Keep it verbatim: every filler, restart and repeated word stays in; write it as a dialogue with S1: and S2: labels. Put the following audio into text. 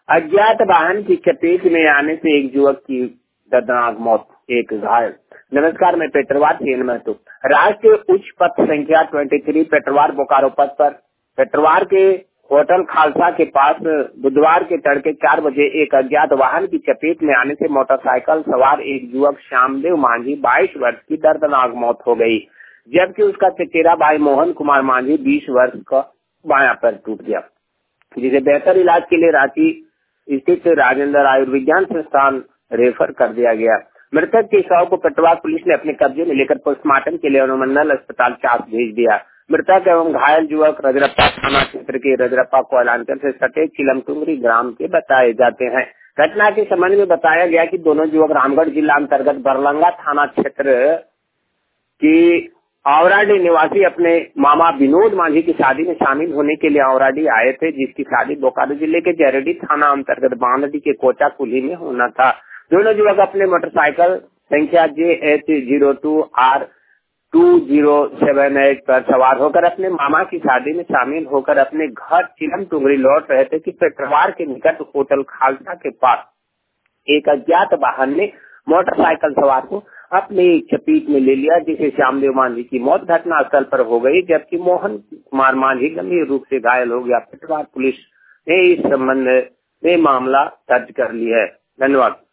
S1: अज्ञात वाहन की चपेट में आने से एक युवक की दर्दनाक मौत, एक घायल। नमस्कार, मैं पेटरवार सीएन महतो। राष्ट्रीय उच्च पथ संख्या तेईस पेटरवार बोकारो पथ पर पेटरवार के होटल खालसा के पास बुधवार के तड़के चार बजे एक अज्ञात वाहन की चपेट में आने से मोटरसाइकिल सवार एक युवक श्यामदेव मांझी बाईस वर्ष की दर्दनाक मौत हो गई, जबकि उसका चचेरा भाई मोहन कुमार मांझी बीस वर्ष का बायां पैर टूट गया, जिसे बेहतर इलाज के लिए रांची स्थित राजेंद्र आयुर्विज्ञान संस्थान रेफर कर दिया गया। मृतक के शव को पेटरवार पुलिस ने अपने कब्जे में लेकर पोस्टमार्टम के लिए अनुमंडल अस्पताल चास भेज दिया। मृतक एवं घायल युवक रजरप्पा थाना क्षेत्र के रजरप्पा कोयलांचल से सटे चिलमटुंगरी ग्राम के बताए जाते हैं। घटना के संबंध में बताया गया कि दोनों युवक रामगढ़ जिला अंतर्गत बरलंगा थाना क्षेत्र की औराडी निवासी अपने मामा विनोद मांझी की शादी में शामिल होने के लिए औराडी आए थे, जिसकी शादी बोकारो जिले के जरेडी थाना अंतर्गत बांदडी के कोचा कुली में होना था। दोनों युवक अपने मोटरसाइकिल संख्या J H zero two R two zero seven eight पर सवार होकर अपने मामा की शादी में शामिल होकर अपने घर चिलमटुंगरी लौट रहे थे कि पेटरवार के निकट होटल खालसा के पास एक अज्ञात वाहन ने मोटरसाइकिल सवार को अपनी चपेट में ले लिया, जिसे श्यामदेव मांझी की मौत घटना स्थल पर हो गई, जबकि मोहन कुमार मांझी गंभीर रूप से घायल हो गया। पेटरवार पुलिस ने इस संबंध में मामला दर्ज कर लिया है। धन्यवाद।